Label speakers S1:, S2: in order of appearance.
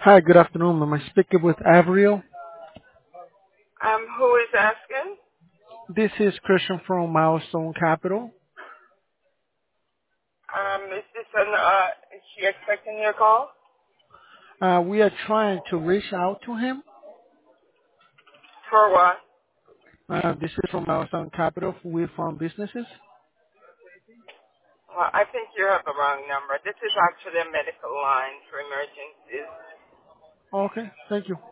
S1: Hi, good afternoon. Am I speaking with Avril?
S2: Who is asking?
S1: This is Christian from Milestone Capital.
S2: Is she expecting your call?
S1: We are trying to reach out to him.
S2: For what?
S1: This is from Milestone Capital. We fund businesses.
S2: Well, I think you have the wrong number. This is actually a medical line for emergencies.
S1: Okay, thank you.